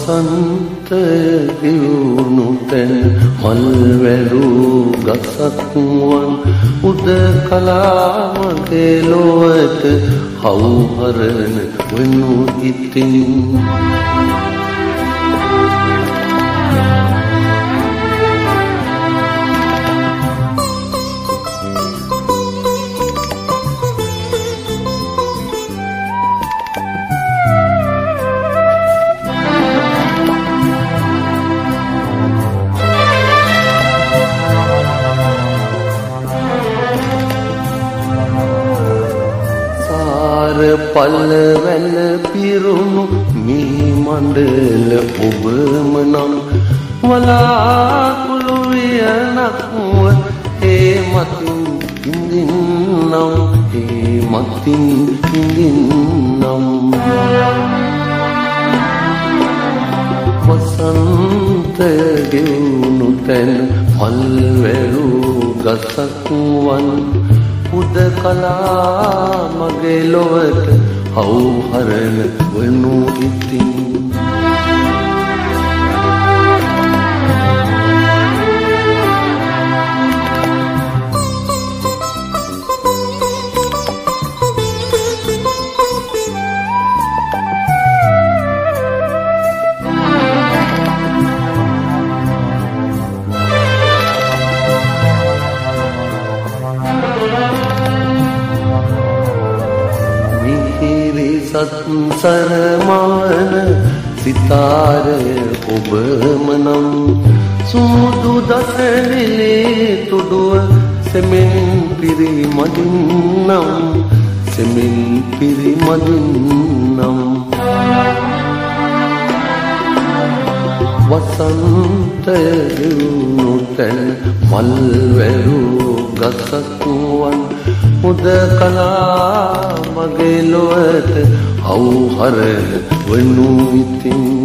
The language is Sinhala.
වසන්ත දියුණු තැන මල්වැළු ගසක් වන් උදකලා මගේ ලොවට හවුහරන වනු ඉතින් පල්වැල පිරුණු මී මණ්ඩල ඔබම නම් වලාකුළු වියනක්ව ඒ මතින් ඉඳින්නම් ඒ මතින් ඉඳින්නම් වසන්ත ගෙවුණු තැන මල්වැළු ගසක් වන් උදකලා මගේ ලොවට හවුහරන වනු ඉතින් සත්සරමාන සිතාරය ඔබම නම් සුදු දසනිලේ තුඩුව සෙමෙන් පිරිමදින්නම් සෙමෙන් පිරිමදින්නම් වසන්තය දියුණු තැන මල්වැළු ගසක් වන් උදකලා මගේ ලොවට හවුහරන වනු ඉතින්